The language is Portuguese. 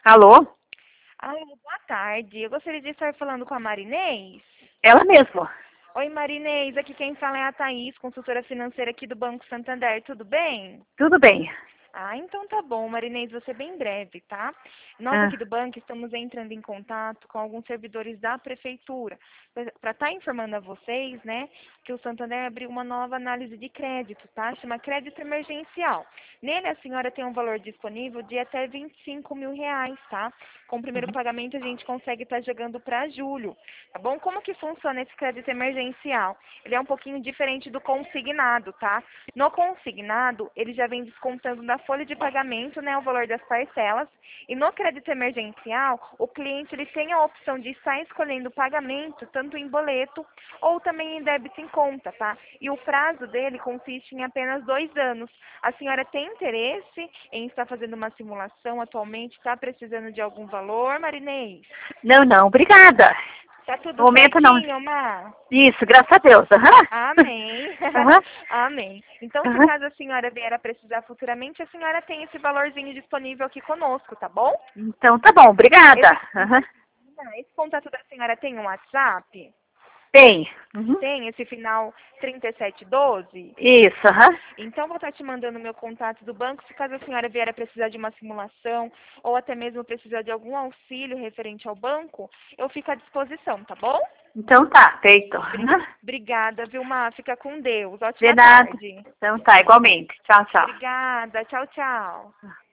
Alô? Alô, boa tarde. Eu gostaria de estar falando com a Marinês. Ela mesma. Oi, Marinês. Aqui quem fala é a Thaís, consultora financeira aqui do Banco Santander. Tudo bem? Tudo bem. Ah, então tá bom, Marinês, vou ser bem breve, tá? Nós Ah, aqui do banco estamos entrando em contato com alguns servidores da prefeitura para estar informando a vocês, né, que o Santander abriu uma nova análise de crédito, tá? Chama crédito emergencial. Nele a senhora tem um valor disponível de até R$ 25.000, tá? Com o primeiro pagamento a gente consegue estar jogando para julho, tá bom? Como que funciona esse crédito emergencial? Ele é um pouquinho diferente do consignado, tá? No consignado, ele já vem descontando da folha de pagamento, né, o valor das parcelas. E no crédito emergencial, o cliente ele tem a opção de estar escolhendo o pagamento tanto em boleto ou também em débito em conta, tá? E o prazo dele consiste em apenas 2 anos. A senhora tem interesse em estar fazendo uma simulação atualmente? Está precisando de algum valor, Marinês? não, não, obrigada. Tá No tudo momento não. certinho, Mar? Isso, graças a Deus. Aham. Amém. Aham. Amém. Então, se Aham. caso a senhora vier a precisar futuramente, a senhora tem esse valorzinho disponível aqui conosco, tá bom? Então tá bom, obrigada. Esse, Aham. esse contato da senhora tem um WhatsApp? Tem. Uhum. Tem esse final 3712? Isso, aham. Então, vou estar te mandando o meu contato do banco. Se caso a senhora vier a precisar de uma simulação ou até mesmo precisar de algum auxílio referente ao banco, eu fico à disposição, tá bom? Então tá, feito. Aham. Obrigada, Vilma. Fica com Deus. De Ótima nada. tarde. Então tá, igualmente. Tchau, tchau. Obrigada. Tchau, tchau.